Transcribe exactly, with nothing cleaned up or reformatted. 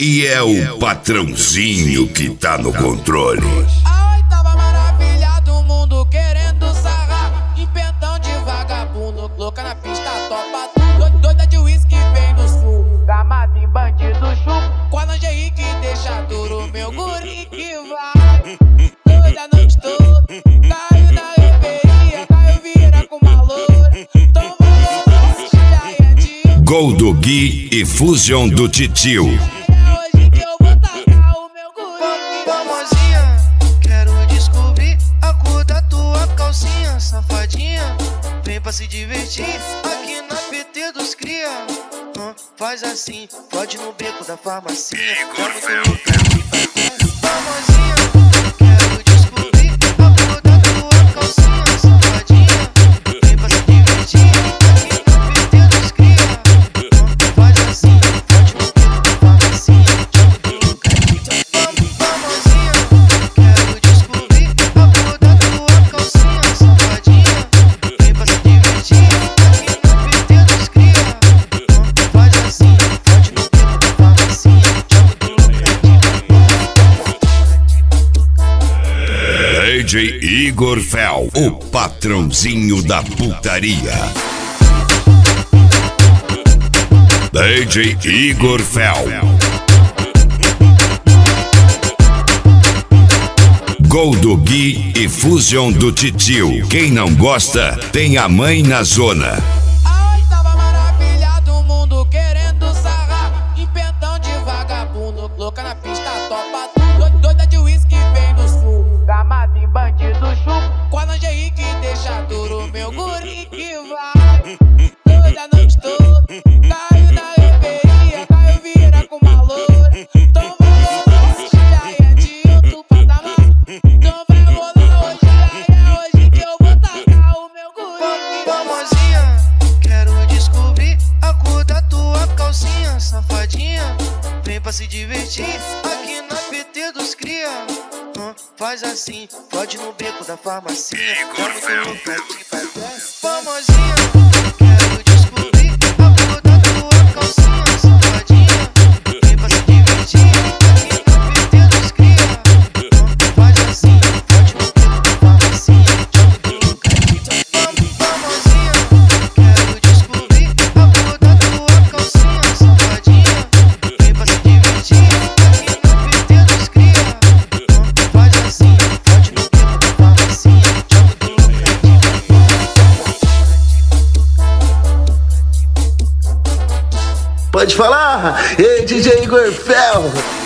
E é o patrãozinho que tá no controle. A oitava maravilha do mundo querendo sarrar. Em pentão de vagabundo, louca na pista, topa tudo. Doida de uísque vem do sul, gamada em bandido chupo. Com a lingerie que deixa duro, meu guri que vai. Toda noite toda, caiu na reveria, caiu vira com uma loura. Então vamos assistir a Edinho. Gol do Gui e Fusion do Titio. Safadinha, vem pra se divertir aqui na P T dos cria. Hum, faz assim, pode no beco da farmacinha. Já muito louca, famosinha. Quero descobrir a cor da tua calcinha. Safadinha, vem pra se divertir aqui na P T dos cria. Hum, faz assim, pode no beco da farmacinha. Já muito louca, famosinha. Quero descobrir a cor da tua calcinha. D J Igor Fel, o patrãozinho da putaria. D J Igor Fel. Gol do Gui e Fusion do Titio. Quem não gosta, tem a mãe na zona. A oitava maravilha do mundo querendo sarrar. Em pentão de vagabundo, louca na pista, topa tudo. Doida de uísque vem do sul, gamada em bandido chupo. Com a lingerie que deixa duro, meu guri que vai. Toda noite toda, caiu na reveria, caiu vira com uma loura. Então vamos assistir a Edinho do patamar. Então vai rolar hoje, é hoje que eu vou tacar o meu guri. Famosinha, quero descobrir a cor da tua calcinha. Safadinha, vem pra se divertir aqui na P T dos cria. Hum, faz assim, pode no beco da farmacinha. Já muito louca, famosinha. Quero descobrir a cor da tua calcinha. Safadinha, vem pra se divertir aqui na P T dos cria. Hum, faz assim, pode no beco da farmacinha. Já muito louca, famosinha. Quero descobrir a cor da tua calcinha. Safadinha, vem pra se divertir aqui na P T dos cria. Hum, faz assim, pode no beco da farmacinha. Já muito louca. Pode falar? Ei, D J Igor Fel.